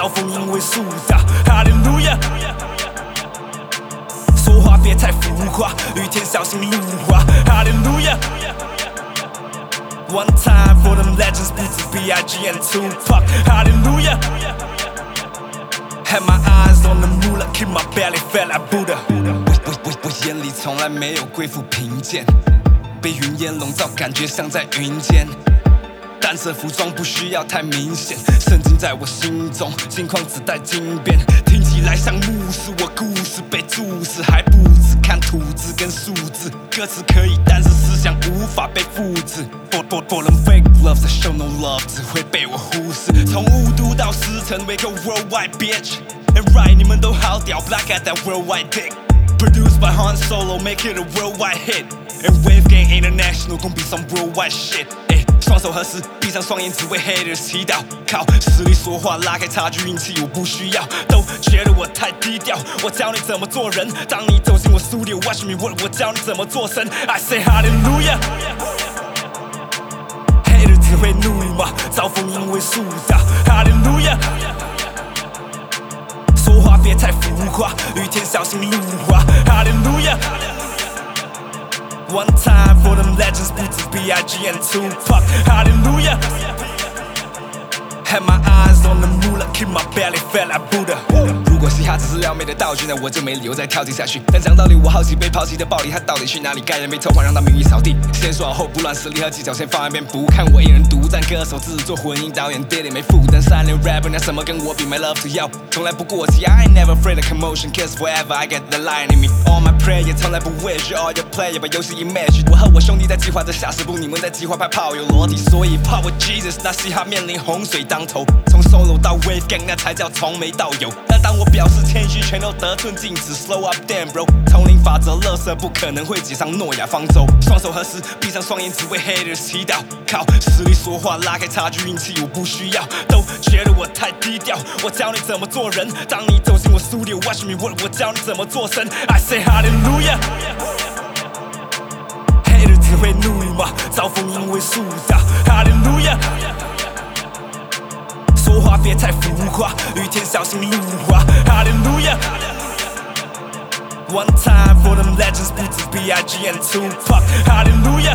遭逢因为塑造。哈利路亚，说话别太浮夸，雨天小心路滑。哈利路亚。One time for them legends, Bootsy, B.I.G. and Tupac. Hallelujah. Had my eyes on the moolah, keep my belly fat like Buddha. 我眼里从来没有贵妇贫贱，被云烟笼罩，感觉像在云间。单色服装不需要太明显，圣经在我心中，金框只带金边，听起来像牧师，我故事被注释，还不只看图纸跟数字，歌词可以，但是思想无法被复制。For them fake loves that show no love， 只会被我忽视。从雾都到石城 ，we go worldwide bitch。And right， 你们都好屌 ，Black at that worldwide dick。Produced by Han Solo, make it a worldwide hit. And Wave Gang International gon' be some worldwide shit. 双手合十，闭上双眼，只为 haters 祈祷。靠实力说话，拉开差距，运气我不需要。都觉得我太低调，我教你怎么做人。当你走进我 studio，watch me work， 我教你怎么做神。I say hallelujah。haters 只会怒骂，遭逢因为塑造。hallelujah。说话别太浮夸，雨天小心路滑。Hallelujah。One time for them legends, Bootsy, B.I.G. and Tupac. Hallelujah. Had my eyes on the moolah, keep my belly fat like Buddha. 如果嘻哈只是撩妹的道具，那我就没理由再跳进下去。但讲道理，我好奇被抛弃的暴力，它到底去哪里？该人被偷换，让他名誉扫地。先说好后不乱，实力和技巧先放一边，不看我一人独占。歌手、制作、混音、导演，爹爹没负担。三流 rapper， 那什么跟我比 ？My love to you， 从来不过激。I ain't never afraid of commotion, cause forever I get the lion in me. All my prayer， 从来不 wish all your player， 把游戏 image。我和我兄弟在计划着下10步，你们在计划拍炮友裸体，所以怕我 Jesus， 那嘻哈面临洪水当头。从 solo 到 wave gang， 那才叫从没到有。但当我表示谦虚，全都得寸进尺。Slow up damn bro， 丛林法则，垃圾不可能会挤上诺亚方舟。双手合十，闭上双眼，只为 haters 祈祷。靠实力说话，拉开差距，运气我不需要。都觉得我太低调，我教你怎么做人。当你走进我 studio，watch me work， 我教你怎么做神。I say hallelujah。haters 只会怒骂，遭逢因为塑造。Hallelujah。说话别太浮夸，雨天小心路滑。Hallelujah。One time for them legends, Bootsy, B.I.G. and Tupac. Hallelujah.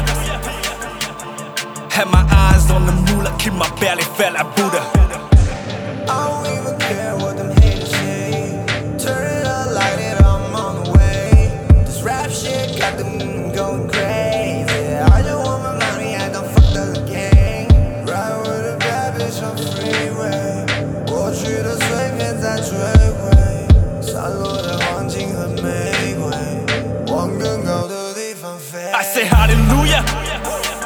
Had my eyes on the moolah, keep my belly fat like Buddha. I don't even care what them haters say. Turn it up, light it, I'm on the way. This rap shit got them going crazy. I just want my money, I don't fuck the gang. Ride with a bad bitch on freeway. 过去的碎片在摧毁，散落的黄金和玫瑰，往更高的地方飞。 I say hallelujah。